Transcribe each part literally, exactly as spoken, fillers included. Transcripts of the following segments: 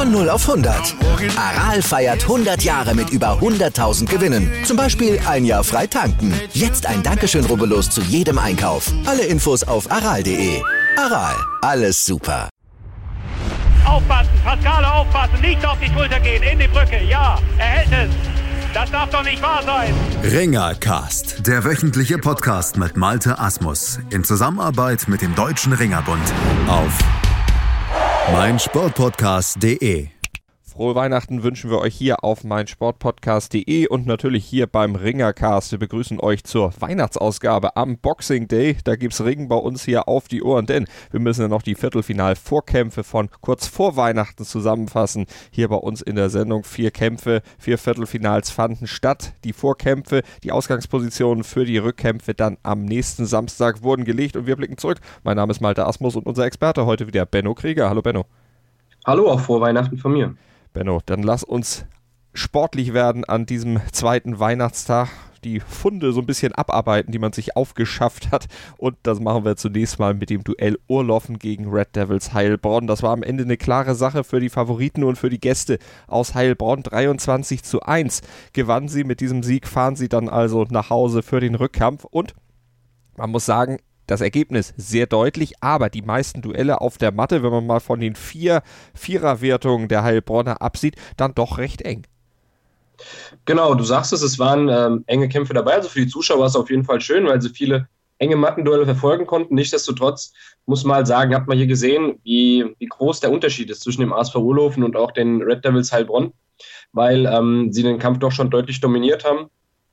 Von null auf hundert. Aral feiert hundert Jahre mit über hunderttausend Gewinnen. Zum Beispiel ein Jahr frei tanken. Jetzt ein Dankeschön, rubbellos zu jedem Einkauf. Alle Infos auf aral punkt de. Aral, alles super. Aufpassen, Pascale, aufpassen, nicht auf die Schulter gehen, in die Brücke, ja, er hält es. Das darf doch nicht wahr sein. Ringercast, der wöchentliche Podcast mit Malte Asmus in Zusammenarbeit mit dem Deutschen Ringerbund auf meinsportpodcast punkt de. Frohe Weihnachten wünschen wir euch hier auf meinsportpodcast punkt de und natürlich hier beim Ringercast. Wir begrüßen euch zur Weihnachtsausgabe am Boxing Day. Da gibt's Ringen bei uns hier auf die Ohren, denn wir müssen ja noch die Viertelfinal-Vorkämpfe von kurz vor Weihnachten zusammenfassen. Hier bei uns in der Sendung vier Kämpfe, vier Viertelfinals fanden statt. Die Vorkämpfe, die Ausgangspositionen für die Rückkämpfe dann am nächsten Samstag wurden gelegt und wir blicken zurück. Mein Name ist Malte Asmus und unser Experte heute wieder Benno Krieger. Hallo Benno. Hallo, auch frohe Weihnachten von mir. Benno, dann lass uns sportlich werden an diesem zweiten Weihnachtstag, die Funde so ein bisschen abarbeiten, die man sich aufgeschafft hat. Und das machen wir zunächst mal mit dem Duell Urloffen gegen Red Devils Heilbronn. Das war am Ende eine klare Sache für die Favoriten und für die Gäste aus Heilbronn. dreiundzwanzig zu eins gewannen sie. Mit diesem Sieg fahren sie dann also nach Hause für den Rückkampf. Und man muss sagen, das Ergebnis sehr deutlich, aber die meisten Duelle auf der Matte, wenn man mal von den vier Viererwertungen der Heilbronner absieht, dann doch recht eng. Genau, du sagst es, es waren ähm, enge Kämpfe dabei, also für die Zuschauer war es auf jeden Fall schön, weil sie viele enge Mattenduelle verfolgen konnten. Nichtsdestotrotz muss man halt sagen, hat man hier gesehen, wie, wie groß der Unterschied ist zwischen dem A S V Urloffen und auch den Red Devils Heilbronn, weil ähm, sie den Kampf doch schon deutlich dominiert haben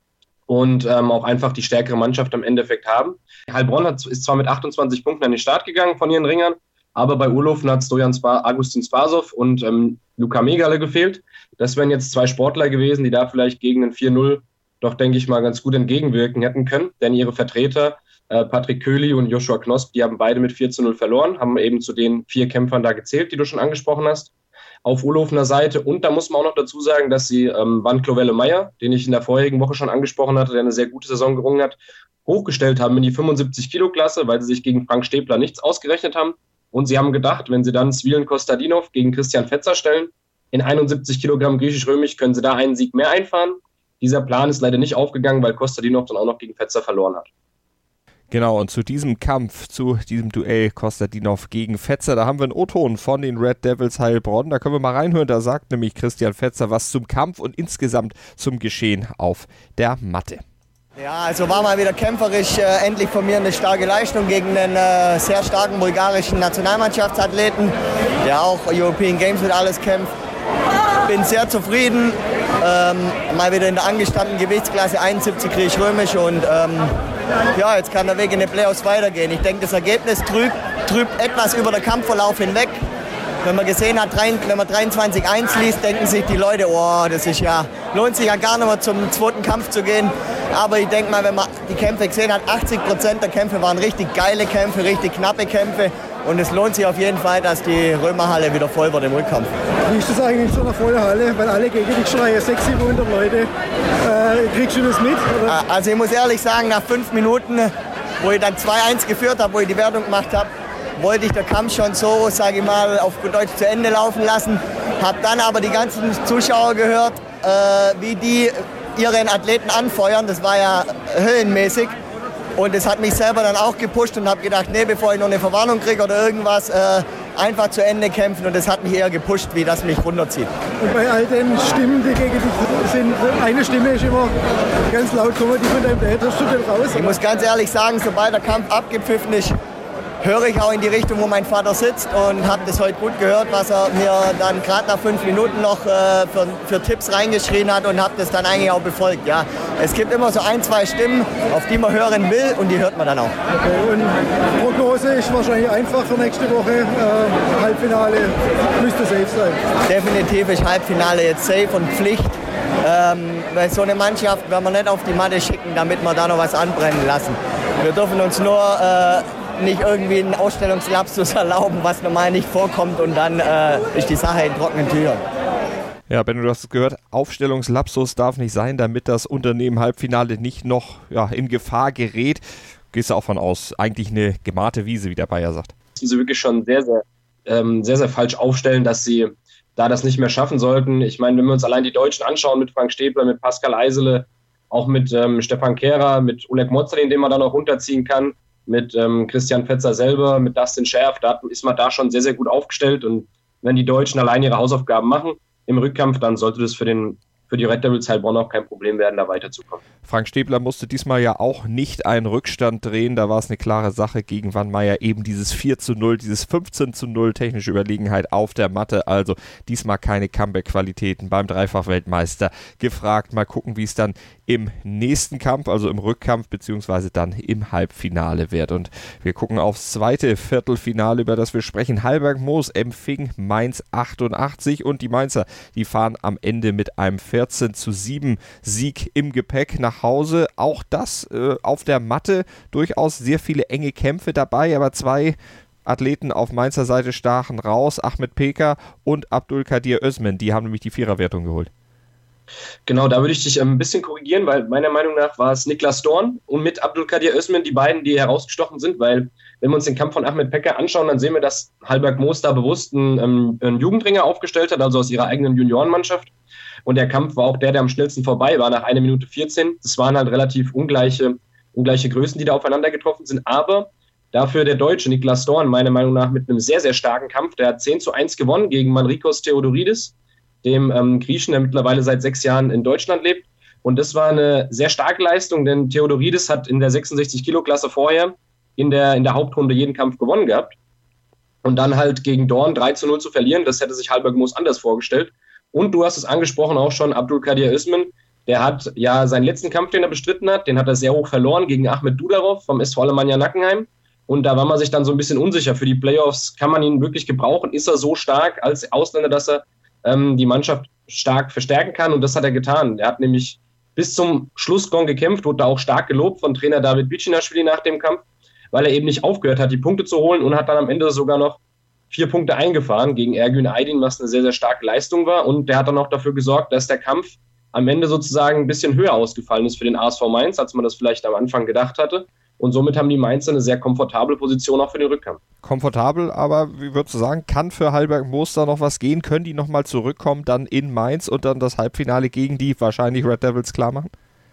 und ähm, auch einfach die stärkere Mannschaft am Endeffekt haben. Heilbronn hat, ist zwar mit achtundzwanzig Punkten an den Start gegangen von ihren Ringern, aber bei Urloffen hat Stojan Spa, Agustin Spasow und ähm, Luka Megale gefehlt. Das wären jetzt zwei Sportler gewesen, die da vielleicht gegen einen vier null doch, denke ich mal, ganz gut entgegenwirken hätten können, denn ihre Vertreter, äh, Patrick Köhli und Joshua Knosp, die haben beide mit vier zu null verloren, haben eben zu den vier Kämpfern da gezählt, die du schon angesprochen hast, auf Urlofener Seite. Und da muss man auch noch dazu sagen, dass sie ähm, Van Clovelle-Meyer, den ich in der vorherigen Woche schon angesprochen hatte, der eine sehr gute Saison gerungen hat, hochgestellt haben in die fünfundsiebzig-Kilo-Klasse, weil sie sich gegen Frank Stäbler nichts ausgerechnet haben. Und sie haben gedacht, wenn sie dann Svilen Kostadinov gegen Christian Fetzer stellen, in einundsiebzig Kilogramm griechisch-römisch, können sie da einen Sieg mehr einfahren. Dieser Plan ist leider nicht aufgegangen, weil Kostadinov dann auch noch gegen Fetzer verloren hat. Genau, und zu diesem Kampf, zu diesem Duell Kostadinov gegen Fetzer, da haben wir einen O-Ton von den Red Devils Heilbronn. Da können wir mal reinhören, da sagt nämlich Christian Fetzer was zum Kampf und insgesamt zum Geschehen auf der Matte. Ja, also war mal wieder kämpferisch äh, endlich von mir eine starke Leistung gegen einen äh, sehr starken bulgarischen Nationalmannschaftsathleten, der auch European Games mit alles kämpft. Bin sehr zufrieden, ähm, mal wieder in der angestammten Gewichtsklasse einundsiebzig griechisch-römisch und ähm, ja, jetzt kann der Weg in die Playoffs weitergehen. Ich denke, das Ergebnis trübt, trübt etwas über den Kampfverlauf hinweg. Wenn man gesehen hat, wenn man dreiundzwanzig eins liest, denken sich die Leute, oh, das ist ja, lohnt sich ja gar nicht mehr zum zweiten Kampf zu gehen. Aber ich denke mal, wenn man die Kämpfe gesehen hat, achtzig Prozent der Kämpfe waren richtig geile Kämpfe, richtig knappe Kämpfe. Und es lohnt sich auf jeden Fall, dass die Römerhalle wieder voll wird im Rückkampf. Wie ist das eigentlich so eine volle Halle? Weil alle gegen dich schreien, sechshundert, siebenhundert Leute. Äh, kriegst du das mit? Oder? Also ich muss ehrlich sagen, nach fünf Minuten, wo ich dann zwei eins geführt habe, wo ich die Wertung gemacht habe, wollte ich den Kampf schon so, sage ich mal, auf gut Deutsch zu Ende laufen lassen. Habe dann aber die ganzen Zuschauer gehört, äh, wie die ihren Athleten anfeuern. Das war ja höllenmäßig. Und das hat mich selber dann auch gepusht und habe gedacht, nee, bevor ich noch eine Verwarnung kriege oder irgendwas, äh, einfach zu Ende kämpfen. Und das hat mich eher gepusht, wie das mich runterzieht. Und bei all den Stimmen, die gegen dich sind, eine Stimme ist immer ganz laut, kommen die von deinem Dad, hast du den raus? Ich muss ganz ehrlich sagen, sobald der Kampf abgepfiffen ist, höre ich auch in die Richtung, wo mein Vater sitzt und habe das heute gut gehört, was er mir dann gerade nach fünf Minuten noch äh, für, für Tipps reingeschrien hat und habe das dann eigentlich auch befolgt. Ja, es gibt immer so ein, zwei Stimmen, auf die man hören will und die hört man dann auch. Okay, und Prognose ist wahrscheinlich einfach für nächste Woche. Äh, Halbfinale müsste safe sein. Definitiv ist Halbfinale jetzt safe und Pflicht. Ähm, weil so eine Mannschaft werden wir nicht auf die Matte schicken, damit wir da noch was anbrennen lassen. Wir dürfen uns nur äh, nicht irgendwie einen Ausstellungslapsus erlauben, was normal nicht vorkommt und dann äh, ist die Sache in trockenen Tüchern. Ja, Benno, du hast es gehört, Aufstellungslapsus darf nicht sein, damit das Unternehmen Halbfinale nicht noch ja, in Gefahr gerät. Gehst du auch von aus, eigentlich eine gemachte Wiese, wie der Bayer sagt. Sie wirklich schon sehr, sehr, ähm, sehr, sehr falsch aufstellen, dass sie da das nicht mehr schaffen sollten. Ich meine, wenn wir uns allein die Deutschen anschauen mit Frank Stäbler, mit Pascal Eisele, auch mit ähm, Stefan Kehrer, mit Oleg Mozalin, den man da noch runterziehen kann, mit ähm, Christian Fetzer selber, mit Dustin Scherf, da ist man da schon sehr, sehr gut aufgestellt. Und wenn die Deutschen allein ihre Hausaufgaben machen im Rückkampf, dann sollte das für den für die Red Devils Heilbronn auch kein Problem werden, da weiterzukommen. Frank Stäbler musste diesmal ja auch nicht einen Rückstand drehen, da war es eine klare Sache gegen Wannmeier, eben dieses vier zu null, dieses fünfzehn zu null technische Überlegenheit auf der Matte, also diesmal keine Comeback-Qualitäten beim Dreifach-Weltmeister gefragt. Mal gucken, wie es dann im nächsten Kampf, also im Rückkampf, beziehungsweise dann im Halbfinale wird. Und wir gucken aufs zweite Viertelfinale, über das wir sprechen. Halberg-Moos empfing Mainz achtundachtzig und die Mainzer, die fahren am Ende mit einem vierzehn zu sieben Sieg im Gepäck nach Hause. Auch das äh, auf der Matte, durchaus sehr viele enge Kämpfe dabei, aber zwei Athleten auf Mainzer Seite stachen raus, Ahmed Peker und Abdulkadir Özmen, die haben nämlich die Viererwertung geholt. Genau, da würde ich dich ein bisschen korrigieren, weil meiner Meinung nach war es Niklas Dorn und mit Abdulkadir Özmen die beiden, die herausgestochen sind, weil wenn wir uns den Kampf von Ahmed Peker anschauen, dann sehen wir, dass Halberg-Moos da bewusst einen, einen Jugendringer aufgestellt hat, also aus ihrer eigenen Juniorenmannschaft. Und der Kampf war auch der, der am schnellsten vorbei war, nach einer Minute vierzehn. Das waren halt relativ ungleiche, ungleiche Größen, die da aufeinander getroffen sind. Aber dafür der Deutsche Niklas Dorn, meiner Meinung nach, mit einem sehr, sehr starken Kampf. Der hat zehn zu eins gewonnen gegen Manrikos Theodoridis, dem ähm, Griechen, der mittlerweile seit sechs Jahren in Deutschland lebt. Und das war eine sehr starke Leistung, denn Theodoridis hat in der sechsundsechzig Kilo Klasse vorher in der, in der Hauptrunde jeden Kampf gewonnen gehabt. Und dann halt gegen Dorn drei zu null zu verlieren, das hätte sich Halberg-Moos anders vorgestellt. Und du hast es angesprochen auch schon, Abdulkadir Özmen, der hat ja seinen letzten Kampf, den er bestritten hat, den hat er sehr hoch verloren gegen Ahmed Dudarov vom S V Alemannia Nackenheim. Und da war man sich dann so ein bisschen unsicher. Für die Playoffs kann man ihn wirklich gebrauchen. Ist er so stark als Ausländer, dass er ähm, die Mannschaft stark verstärken kann? Und das hat er getan. Er hat nämlich bis zum Schlussgong gekämpft, wurde da auch stark gelobt von Trainer David Bicinaschwili nach dem Kampf, weil er eben nicht aufgehört hat, die Punkte zu holen und hat dann am Ende sogar noch vier Punkte eingefahren gegen Ergün Aydin, was eine sehr, sehr starke Leistung war. Und der hat dann auch dafür gesorgt, dass der Kampf am Ende sozusagen ein bisschen höher ausgefallen ist für den A S V Mainz, als man das vielleicht am Anfang gedacht hatte. Und somit haben die Mainzer eine sehr komfortable Position auch für den Rückkampf. Komfortabel, aber wie würdest du sagen, kann für Halberg-Moos da noch was gehen? Können die nochmal zurückkommen, dann in Mainz und dann das Halbfinale gegen die wahrscheinlich Red Devils klar machen?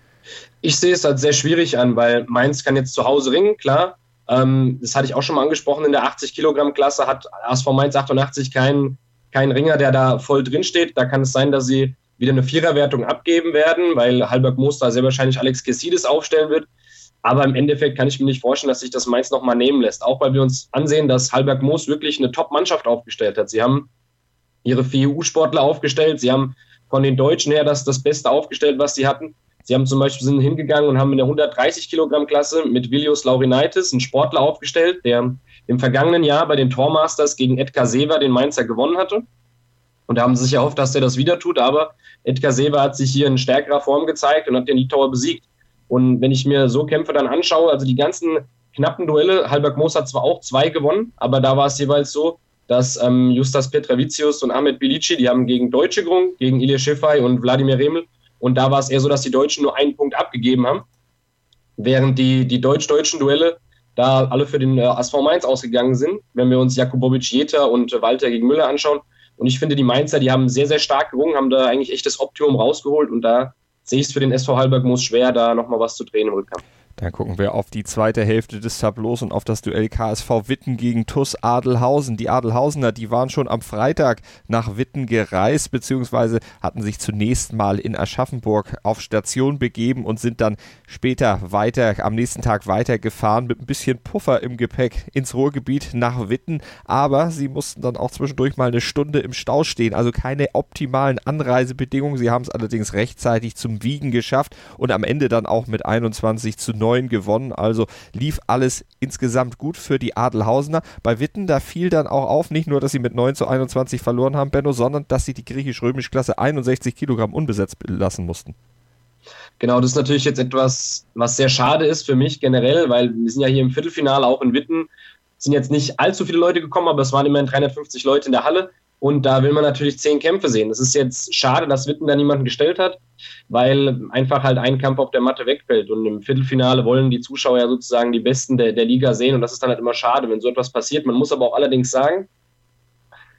Ich sehe es als sehr schwierig an, weil Mainz kann jetzt zu Hause ringen, klar. Ähm, das hatte ich auch schon mal angesprochen, in der achtzig Kilogramm Klasse hat A S V Mainz achtundachtzig keinen kein Ringer, der da voll drin steht. Da kann es sein, dass sie wieder eine Viererwertung abgeben werden, weil Halberg-Moos da sehr wahrscheinlich Alex Kessides aufstellen wird. Aber im Endeffekt kann ich mir nicht vorstellen, dass sich das Mainz nochmal nehmen lässt. Auch weil wir uns ansehen, dass Halberg-Moos wirklich eine Top-Mannschaft aufgestellt hat. Sie haben ihre vier E U-Sportler aufgestellt. Sie haben von den Deutschen her das, das Beste aufgestellt, was sie hatten. Sie haben zum Beispiel sind hingegangen und haben in der hundertdreißig Kilogramm Klasse mit Vilius Laurinaitis einen Sportler aufgestellt, der im vergangenen Jahr bei den Tormasters gegen Edgar Sever den Mainzer gewonnen hatte. Und da haben sie sich erhofft, dass der das wieder tut. Aber Edgar Sever hat sich hier in stärkerer Form gezeigt und hat den Litauer besiegt. Und wenn ich mir so Kämpfe dann anschaue, also die ganzen knappen Duelle, Halberg-Moos hat zwar auch zwei gewonnen, aber da war es jeweils so, dass ähm, Justas Petravicius und Ahmed Bilici, die haben gegen Deutsche gerungen, gegen Ilya Schifai und Wladimir Remel. Und da war es eher so, dass die Deutschen nur einen Punkt abgegeben haben, während die, die deutsch-deutschen Duelle da alle für den äh, A S V Mainz ausgegangen sind, wenn wir uns Jakubovic Jeter und äh, Walter gegen Müller anschauen. Und ich finde, die Mainzer, die haben sehr, sehr stark gerungen, haben da eigentlich echt das Optimum rausgeholt und da sehe ich es für den S V Halberg-Moos schwer, da nochmal was zu drehen im Rückkampf. Dann gucken wir auf die zweite Hälfte des Tableaus und auf das Duell K S V Witten gegen T U S Adelhausen. Die Adelhausener, die waren schon am Freitag nach Witten gereist, beziehungsweise hatten sich zunächst mal in Aschaffenburg auf Station begeben und sind dann später weiter, am nächsten Tag weitergefahren mit ein bisschen Puffer im Gepäck ins Ruhrgebiet nach Witten. Aber sie mussten dann auch zwischendurch mal eine Stunde im Stau stehen, also keine optimalen Anreisebedingungen. Sie haben es allerdings rechtzeitig zum Wiegen geschafft und am Ende dann auch mit einundzwanzig zu neun gewonnen, also lief alles insgesamt gut für die Adelhausener. Bei Witten, da fiel dann auch auf, nicht nur, dass sie mit neun zu einundzwanzig verloren haben, Benno, sondern dass sie die griechisch-römische Klasse einundsechzig Kilogramm unbesetzt lassen mussten. Genau, das ist natürlich jetzt etwas, was sehr schade ist für mich generell, weil wir sind ja hier im Viertelfinale auch in Witten, sind jetzt nicht allzu viele Leute gekommen, aber es waren immerhin dreihundertfünfzig Leute in der Halle. Und da will man natürlich zehn Kämpfe sehen. Es ist jetzt schade, dass Witten da niemanden gestellt hat, weil einfach halt ein Kampf auf der Matte wegfällt. Und im Viertelfinale wollen die Zuschauer ja sozusagen die Besten der, der Liga sehen. Und das ist dann halt immer schade, wenn so etwas passiert. Man muss aber auch allerdings sagen,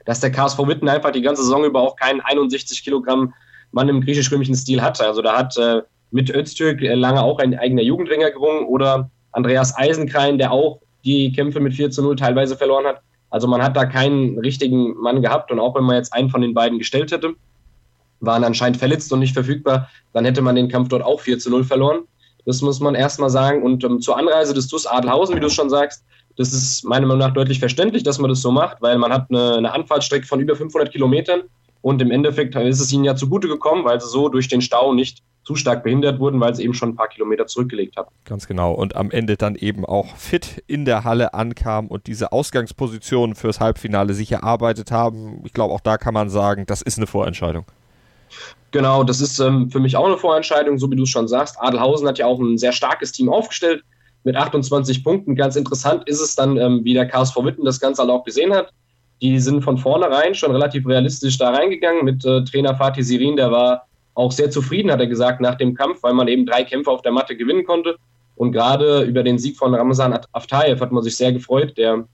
dass der K S V Witten einfach die ganze Saison über auch keinen einundsechzig Kilogramm Mann im griechisch-römischen Stil hatte. Also da hat äh, mit Öztürk äh, lange auch ein eigener Jugendringer gerungen oder Andreas Eisenkrein, der auch die Kämpfe mit vier zu null teilweise verloren hat. Also man hat da keinen richtigen Mann gehabt und auch wenn man jetzt einen von den beiden gestellt hätte, waren anscheinend verletzt und nicht verfügbar, dann hätte man den Kampf dort auch vier zu null verloren. Das muss man erstmal sagen. Und ähm, zur Anreise des T U S Adelhausen, wie du schon sagst, das ist meiner Meinung nach deutlich verständlich, dass man das so macht, weil man hat eine, eine Anfahrtsstrecke von über fünfhundert Kilometern und im Endeffekt ist es ihnen ja zugute gekommen, weil sie so durch den Stau nicht zu stark behindert wurden, weil sie eben schon ein paar Kilometer zurückgelegt haben. Ganz genau. Und am Ende dann eben auch fit in der Halle ankamen und diese Ausgangspositionen fürs Halbfinale sich erarbeitet haben. Ich glaube, auch da kann man sagen, das ist eine Vorentscheidung. Genau, das ist ähm, für mich auch eine Vorentscheidung, so wie du es schon sagst. Adelhausen hat ja auch ein sehr starkes Team aufgestellt mit achtundzwanzig Punkten. Ganz interessant ist es dann, ähm, wie der K S V Witten das Ganze halt auch gesehen hat. Die sind von vornherein schon relativ realistisch da reingegangen mit äh, Trainer Fatih Sirin, der war auch sehr zufrieden, hat er gesagt, nach dem Kampf, weil man eben drei Kämpfe auf der Matte gewinnen konnte. Und gerade über den Sieg von Ramazan Aftayev hat man sich sehr gefreut, der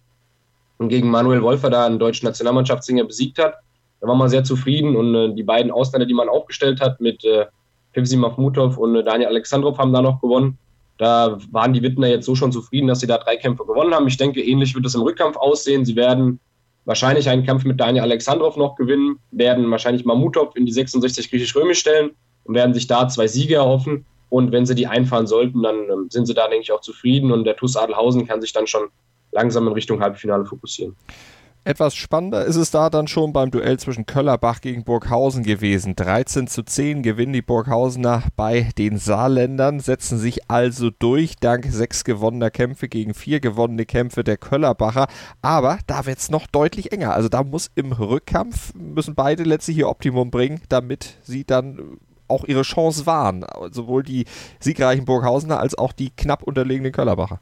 gegen Manuel Wolfer da einen deutschen Nationalmannschaftssinger besiegt hat. Da war man sehr zufrieden und äh, die beiden Ausländer, die man aufgestellt hat, mit äh, Fevzi Mahmutov und äh, Daniel Alexandrov haben da noch gewonnen. Da waren die Wittener jetzt so schon zufrieden, dass sie da drei Kämpfe gewonnen haben. Ich denke, ähnlich wird es im Rückkampf aussehen. Sie werden wahrscheinlich einen Kampf mit Daniel Alexandrov noch gewinnen, werden wahrscheinlich Mahmutov in die sechsundsechzig griechisch-römisch stellen und werden sich da zwei Siege erhoffen. Und wenn sie die einfahren sollten, dann ähm, sind sie da, denke ich, auch zufrieden. Und der T U S Adelhausen kann sich dann schon langsam in Richtung Halbfinale fokussieren. Etwas spannender ist es da dann schon beim Duell zwischen Köllerbach gegen Burghausen gewesen. dreizehn zu zehn gewinnen die Burghausener bei den Saarländern, setzen sich also durch, dank sechs gewonnener Kämpfe gegen vier gewonnene Kämpfe der Köllerbacher. Aber da wird es noch deutlich enger. Also da muss im Rückkampf, müssen beide letztlich ihr Optimum bringen, damit sie dann auch ihre Chance wahren. Sowohl die siegreichen Burghausener als auch die knapp unterlegenen Köllerbacher.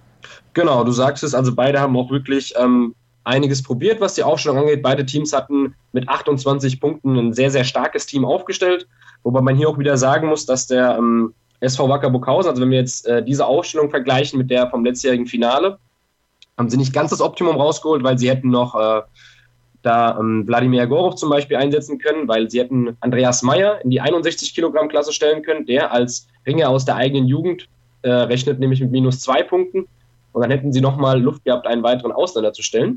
Genau, du sagst es, also beide haben auch wirklich ähm, einiges probiert, was die Aufstellung angeht. Beide Teams hatten mit achtundzwanzig Punkten ein sehr, sehr starkes Team aufgestellt, wobei man hier auch wieder sagen muss, dass der ähm, S V Wacker Burghausen, also wenn wir jetzt äh, diese Aufstellung vergleichen mit der vom letztjährigen Finale, haben sie nicht ganz das Optimum rausgeholt, weil sie hätten noch äh, da ähm, Wladimir Gorov zum Beispiel einsetzen können, weil sie hätten Andreas Meyer in die einundsechzig Kilogramm Klasse stellen können, der als Ringer aus der eigenen Jugend äh, rechnet nämlich mit minus zwei Punkten und dann hätten sie nochmal Luft gehabt, einen weiteren Ausländer zu stellen.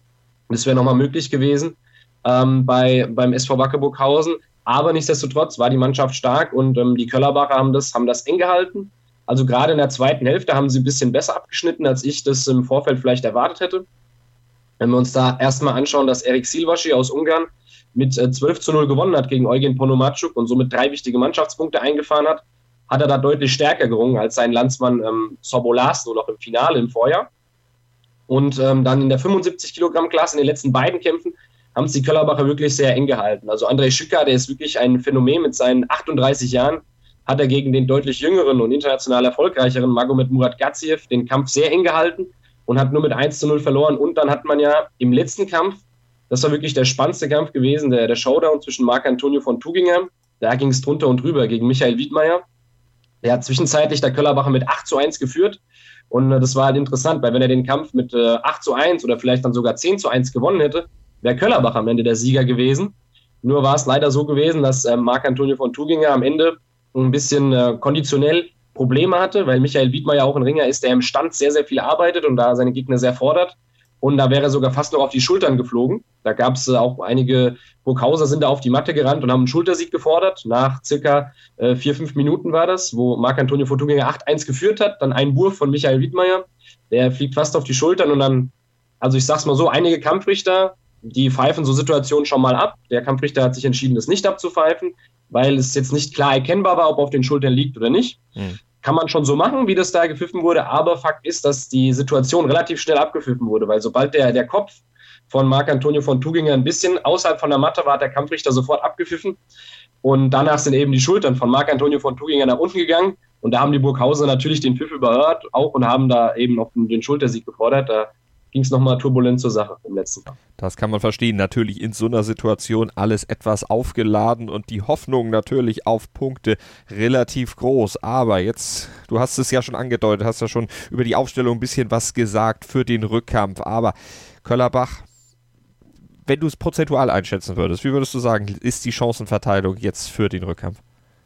Das wäre nochmal möglich gewesen ähm, bei, beim S V Wacker Burghausen. Aber nichtsdestotrotz war die Mannschaft stark und ähm, die Köllerbacher haben das, haben das eng gehalten. Also gerade in der zweiten Hälfte haben sie ein bisschen besser abgeschnitten, als ich das im Vorfeld vielleicht erwartet hätte. Wenn wir uns da erstmal anschauen, dass Erik Silvaschi aus Ungarn mit äh, zwölf zu null gewonnen hat gegen Eugen Ponomarzuk und somit drei wichtige Mannschaftspunkte eingefahren hat, hat er da deutlich stärker gerungen als sein Landsmann ähm, Sobolas, nur noch im Finale im Vorjahr. Und ähm, dann in der fünfundsiebzig Kilogramm Klasse, in den letzten beiden Kämpfen, haben es die Köllerbacher wirklich sehr eng gehalten. Also Andrei Schücker, der ist wirklich ein Phänomen mit seinen achtunddreißig Jahren, hat er gegen den deutlich jüngeren und international erfolgreicheren Magomed Muratgadziev den Kampf sehr eng gehalten und hat nur mit eins zu null verloren. Und dann hat man ja im letzten Kampf, das war wirklich der spannendste Kampf gewesen, der, der Showdown zwischen Marc Antonio von Tuginger, da ging es drunter und drüber gegen Michael Wiedmeier. Der hat zwischenzeitlich der Köllerbacher mit acht zu eins geführt. Und äh, das war halt interessant, weil wenn er den Kampf mit äh, acht zu eins oder vielleicht dann sogar zehn zu eins gewonnen hätte, wäre Köllerbach am Ende der Sieger gewesen. Nur war es leider so gewesen, dass äh, Marc Antonio von Tuginger am Ende ein bisschen äh, konditionell Probleme hatte, weil Michael Wiedmeier auch ein Ringer ist, der im Stand sehr, sehr viel arbeitet und da seine Gegner sehr fordert. Und da wäre er sogar fast noch auf die Schultern geflogen. Da gab es äh, auch einige Burghauser sind da auf die Matte gerannt und haben einen Schultersieg gefordert. Nach circa äh, vier, fünf Minuten war das, wo Marc Antonio von Tuginger acht eins geführt hat. Dann ein Wurf von Michael Wiedmeier, der fliegt fast auf die Schultern und dann, also ich sag's mal so, einige Kampfrichter, die pfeifen so Situationen schon mal ab. Der Kampfrichter hat sich entschieden, das nicht abzupfeifen, weil es jetzt nicht klar erkennbar war, ob auf den Schultern liegt oder nicht. Mhm. Kann man schon so machen, wie das da gepfiffen wurde, aber Fakt ist, dass die Situation relativ schnell abgepfiffen wurde, weil sobald der, der Kopf von Marc Antonio von Tuginger ein bisschen außerhalb von der Matte war, hat der Kampfrichter sofort abgepfiffen und danach sind eben die Schultern von Marc Antonio von Tuginger nach unten gegangen und da haben die Burghauser natürlich den Pfiff überhört auch und haben da eben noch den Schultersieg gefordert. Da ging es nochmal turbulent zur Sache im letzten Kampf. Das kann man verstehen. Natürlich in so einer Situation alles etwas aufgeladen und die Hoffnung natürlich auf Punkte relativ groß. Aber jetzt, du hast es ja schon angedeutet, hast ja schon über die Aufstellung ein bisschen was gesagt für den Rückkampf. Aber Köllerbach, wenn du es prozentual einschätzen würdest, wie würdest du sagen, ist die Chancenverteilung jetzt für den Rückkampf?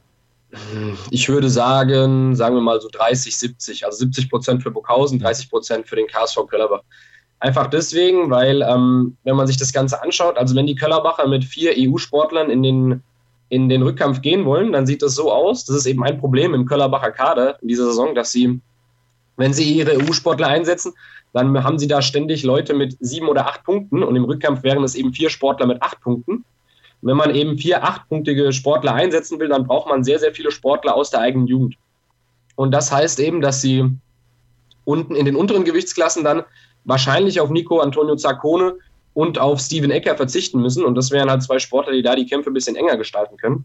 Ich würde sagen, sagen wir mal so dreißig, siebzig, also siebzig Prozent für Burghausen, dreißig Prozent für den K S V Köllerbach. Einfach deswegen, weil ähm, wenn man sich das Ganze anschaut, also wenn die Köllerbacher mit vier E U-Sportlern in den, in den Rückkampf gehen wollen, dann sieht das so aus, das ist eben ein Problem im Köllerbacher Kader in dieser Saison, dass sie, wenn sie ihre E U-Sportler einsetzen, dann haben sie da ständig Leute mit sieben oder acht Punkten und im Rückkampf wären es eben vier Sportler mit acht Punkten. Und wenn man eben vier achtpunktige Sportler einsetzen will, dann braucht man sehr, sehr viele Sportler aus der eigenen Jugend. Und das heißt eben, dass sie unten in den unteren Gewichtsklassen dann wahrscheinlich auf Nico Antonio Zaccone und auf Steven Ecker verzichten müssen. Und das wären halt zwei Sportler, die da die Kämpfe ein bisschen enger gestalten können.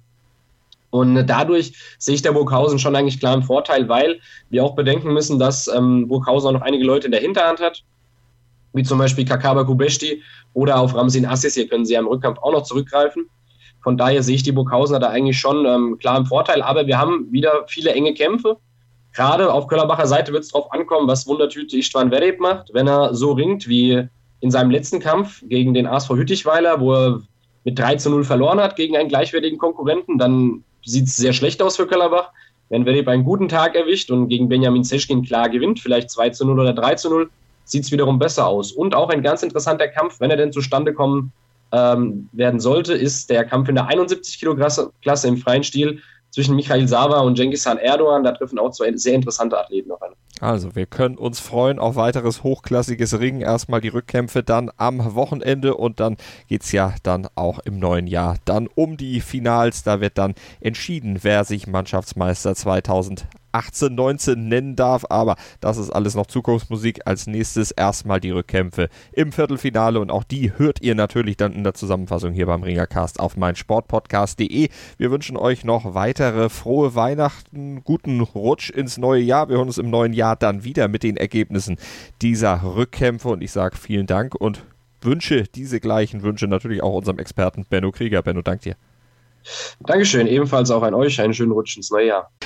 Und dadurch sehe ich der Burghausen schon eigentlich klar einen Vorteil, weil wir auch bedenken müssen, dass ähm, Burghausen auch noch einige Leute in der Hinterhand hat, wie zum Beispiel Kakaba Kubeshti oder auf Ramsin Assis. Hier können sie ja im Rückkampf auch noch zurückgreifen. Von daher sehe ich die Burghausener da eigentlich schon ähm, klar im Vorteil. Aber wir haben wieder viele enge Kämpfe. Gerade auf Köllerbacher Seite wird es darauf ankommen, was Wundertüte Istvan Vereb macht. Wenn er so ringt wie in seinem letzten Kampf gegen den A S V Hüttichweiler, wo er mit drei zu null verloren hat gegen einen gleichwertigen Konkurrenten, dann sieht es sehr schlecht aus für Köllerbach. Wenn Vereb einen guten Tag erwischt und gegen Benjamin Zeschkin klar gewinnt, vielleicht zwei zu null oder drei zu null, sieht es wiederum besser aus. Und auch ein ganz interessanter Kampf, wenn er denn zustande kommen ähm, werden sollte, ist der Kampf in der einundsiebzig Kilo Klasse im freien Stil zwischen Michail Sava und Cengiz-Han Erdogan. Da treffen auch zwei sehr interessante Athleten noch an. Also wir können uns freuen auf weiteres hochklassiges Ringen. Erstmal die Rückkämpfe dann am Wochenende und dann geht es ja dann auch im neuen Jahr dann um die Finals. Da wird dann entschieden, wer sich Mannschaftsmeister zweitausendachtzehn neunzehn nennen darf. Aber das ist alles noch Zukunftsmusik. Als nächstes erstmal die Rückkämpfe im Viertelfinale und auch die hört ihr natürlich dann in der Zusammenfassung hier beim Ringercast auf meinsportpodcast punkt de. Wir wünschen euch noch weitere frohe Weihnachten, guten Rutsch ins neue Jahr. Wir hören uns im neuen Jahr dann wieder mit den Ergebnissen dieser Rückkämpfe und ich sage vielen Dank und wünsche diese gleichen Wünsche natürlich auch unserem Experten Benno Krieger. Benno, dank dir. Dankeschön, ebenfalls auch an euch einen schönen Rutsch ins neue Jahr.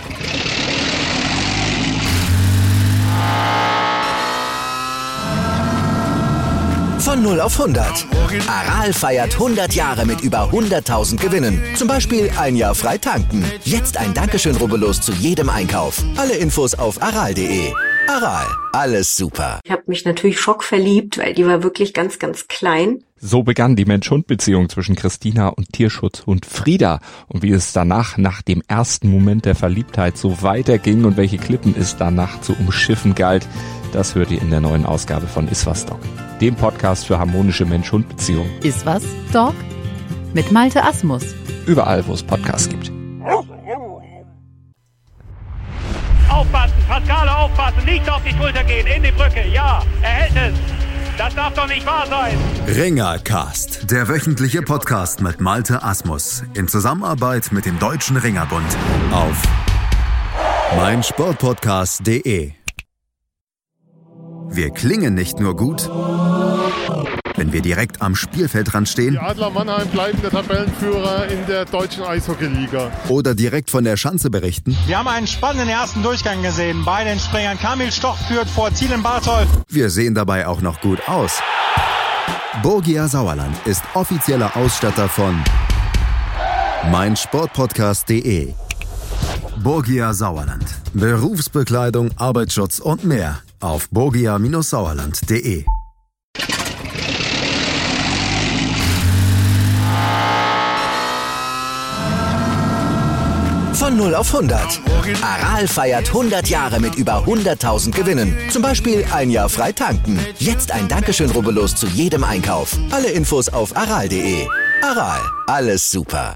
Von null auf hundert. Aral feiert hundert Jahre mit über hunderttausend Gewinnen. Zum Beispiel ein Jahr frei tanken. Jetzt ein Dankeschön, rubbellos zu jedem Einkauf. Alle Infos auf aral punkt de. Aral, alles super. Ich habe mich natürlich schockverliebt, weil die war wirklich ganz, ganz klein. So begann die Mensch-Hund-Beziehung zwischen Christina und Tierschutzhund Frieda. Und wie es danach, nach dem ersten Moment der Verliebtheit, so weiterging und welche Klippen es danach zu umschiffen galt, das hört ihr in der neuen Ausgabe von Iswas Dog, dem Podcast für harmonische Mensch-Hund-Beziehungen. Iswas Dog mit Malte Asmus. Überall, wo es Podcasts gibt. Aufpassen, Pascale aufpassen, nicht auf die Schulter gehen, in die Brücke, ja, er hält es. Das darf doch nicht wahr sein. Ringercast, der wöchentliche Podcast mit Malte Asmus in Zusammenarbeit mit dem Deutschen Ringerbund auf meinsportpodcast punkt de. Wir klingen nicht nur gut, wenn wir direkt am Spielfeldrand stehen. Die Adler Mannheim bleiben der Tabellenführer in der deutschen Eishockeyliga. Oder direkt von der Schanze berichten. Wir haben einen spannenden ersten Durchgang gesehen. Bei den Springern Kamil Stoch führt vor Zielen Bartol. Wir sehen dabei auch noch gut aus. Borgia Sauerland ist offizieller Ausstatter von meinsportpodcast punkt de. Borgia Sauerland. Berufsbekleidung, Arbeitsschutz und mehr auf borgia Sauerland punkt de. Von null auf hundert. Aral feiert hundert Jahre mit über hunderttausend Gewinnen. Zum Beispiel ein Jahr frei tanken. Jetzt ein Dankeschön, rubbellos zu jedem Einkauf. Alle Infos auf aral punkt de. Aral, alles super.